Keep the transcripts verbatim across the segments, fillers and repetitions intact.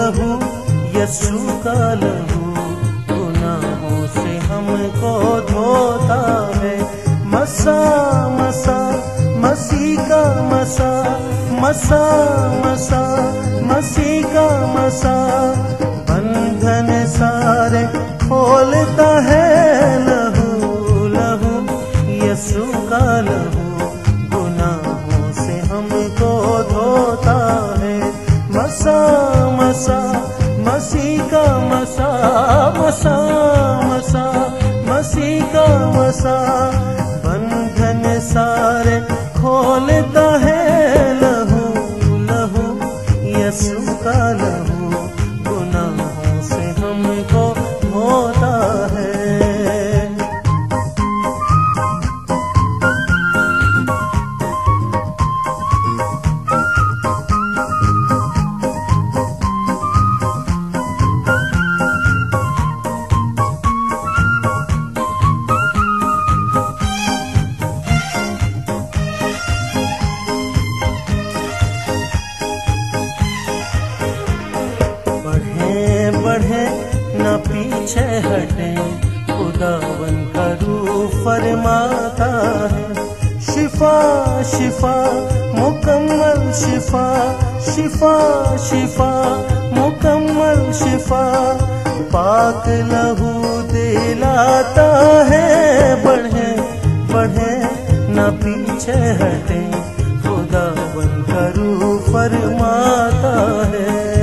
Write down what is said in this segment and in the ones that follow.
लहू यीशु का लहू गुनाहों से हमको धोता है। मसा मसा मसीह का मसा, मसा मसा मसीह का मसा, बंधन सारे खोलता है। लहू लहू यीशु का लहू गुनाहों से हमको धोता है। मसा मसा मसीह का मसा, मसा मसा मसीह का मसा, बंधन सारे खोलता है। लहू लहू यीशु का लहू गुनाहों से हमको धोता है। बढ़े न पीछे हटे, खुदावन का रूह फरमाता है। शिफा शिफा मुकम्मल शिफा, शिफा शिफा मुकम्मल शिफा, पाक लहू दिलाता है। बढ़े बढ़े न पीछे हटे, खुदावन का रूह फरमाता है।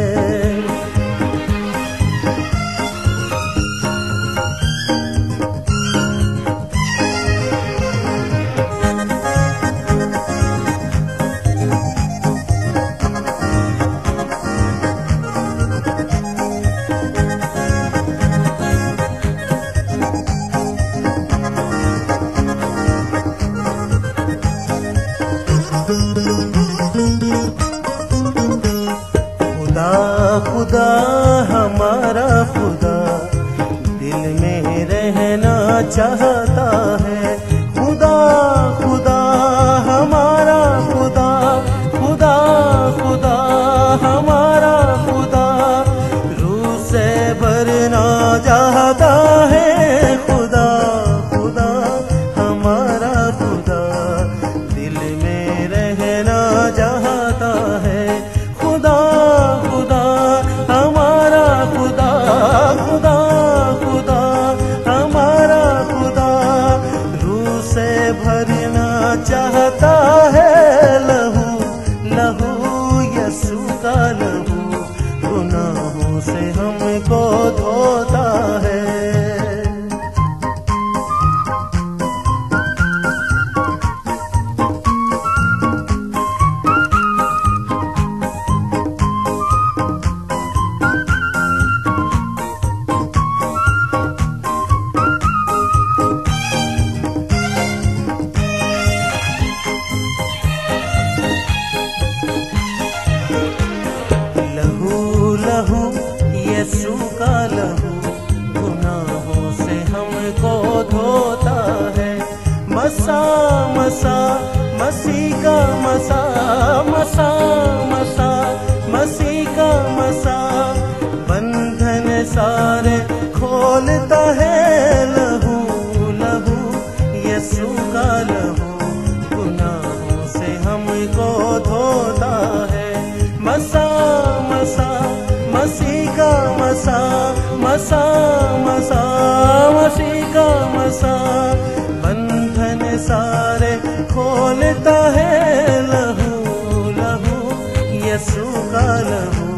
खुदा खुदा हमारा खुदा दिल में रहना चाहता है। खुदा खुदा हमारा खुदा, खुदा खुदा हमारा खुदा रूह से भरना चाहता है। खुदा खुदा हमारा खुदा दिल में रहना चाहता है। खुदा खुदा हमारा खुदा, खुदा खुदा हमारा खुदा रूह से भरना चाहता है। लहू लहू यीशु का लहू गुनाहों से हमको धोता है। लहू यीशु का लहू गुनाहों से हमको धोता है। मसा मसा मसीह का मसा, मसा मसा मसीह का मसा, बंधन सारे खोलता है। लहू लहू यीशु का लहू गुनाहों से हमको धोता है। मसा मसा मसीह का मसा, मसा मसा मसीह का मसा, बंधन सारे खोलता है। लहू लहू यीशु का लहू